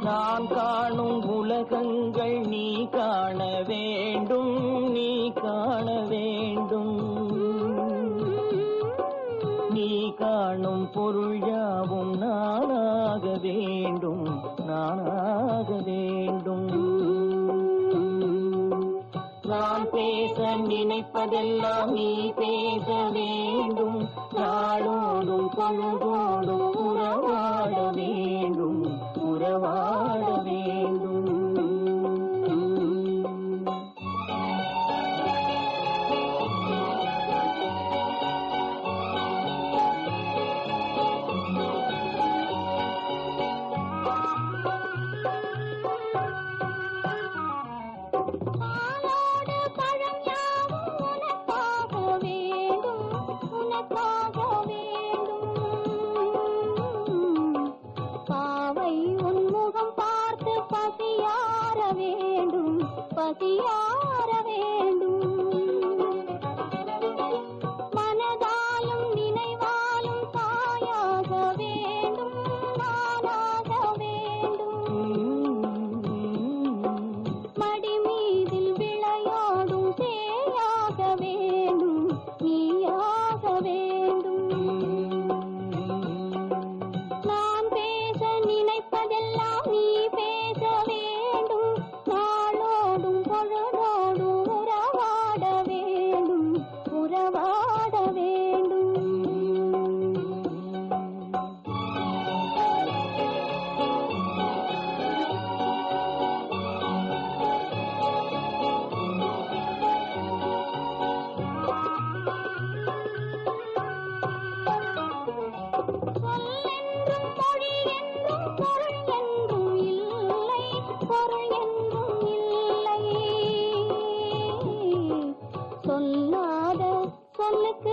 நான் காணும் உலகங்கள் நீ காண வேண்டும், நீ காண வேண்டும். நீ காணும் பொருள் யாவும் நானாக வேண்டும், நானாக வேண்டும். நான் பேச நினைப்பதெல்லாம் நீ பேச வேண்டும். நாளோடும் பொழுதோடும் உறவாட வேண்டும், உறவாட வேண்டும். பசியார வேண்டும். மனதாலும் நினைவாலும் தாயாக வேண்டும், நானாக வேண்டும். மடி மீதில் விளையாடும் சேயாக வேண்டும், நீயாக வேண்டும். நான் பேச நினைப்பதெல்லாம் நீ பேச வேண்டும். பொழுதோடும் உறவாட வேண்டும், உறவாட வேண்டும். சொல்லென்றும் மொழி என்றும் பொருள் என்றும் இல்லை, பொருள் என்றும் இல்லை. சொல்லாத சொல்லுக்கு